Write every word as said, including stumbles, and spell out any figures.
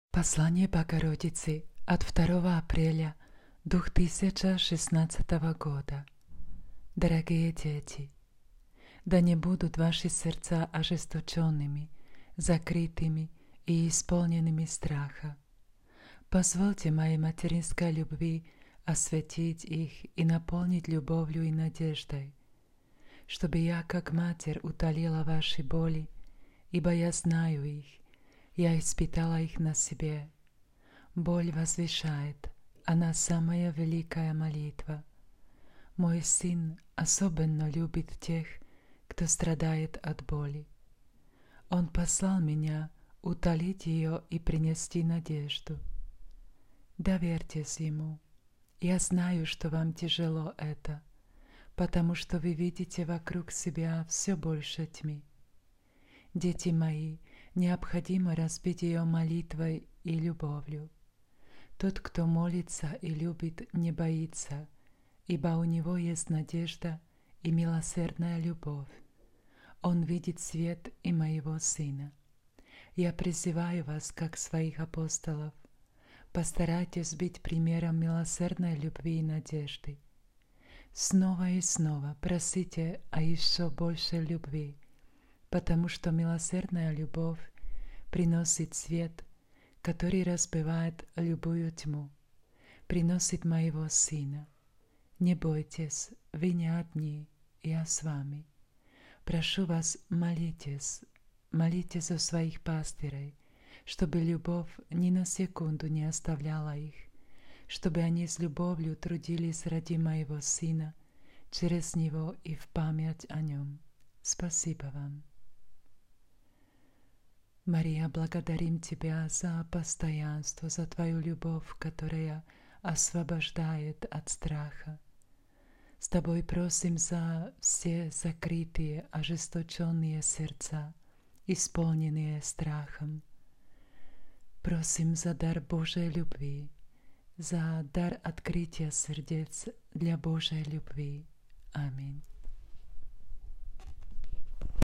Послание Богородицы от второго апреля две тысячи шестнадцатого года. Дорогие дети, да не будут ваши сердца ожесточенными, закрытыми и исполненными страха. Позвольте моей материнской любви осветить их и наполнить любовью и надеждой, чтобы я, как матерь, утолила ваши боли, ибо я знаю их, я испытала их на себе. Боль возвышает, она самая великая молитва. Мой сын особенно любит тех, кто страдает от боли. Он послал меня утолить ее и принести надежду. Доверьтесь ему. Я знаю, что вам тяжело это, потому что вы видите вокруг себя все больше тьмы. Дети мои, необходимо разбить ее молитвой и любовью. Тот, кто молится и любит, не боится, ибо у него есть надежда и милосердная любовь. Он видит свет и моего сына. Я призываю вас, как своих апостолов, постарайтесь быть примером милосердной любви и надежды. Снова и снова просите о еще большей любви, потому что милосердная любовь приносит свет, который разбивает любую тьму, приносит моего сына. Не бойтесь, вы не одни, я с вами. Прошу вас, молитесь, молитесь о своих пастырей, чтобы любовь ни на секунду не оставляла их, чтобы они с любовью трудились ради моего сына, через него и в память о нем. Спасибо вам. Мария, благодарим Тебя за постоянство, за Твою любовь, которая освобождает от страха. С Тобой просим за все закрытые, ожесточенные сердца, исполненные страхом. Просим за дар Божьей любви, за дар открытия сердец для Божьей любви. Аминь.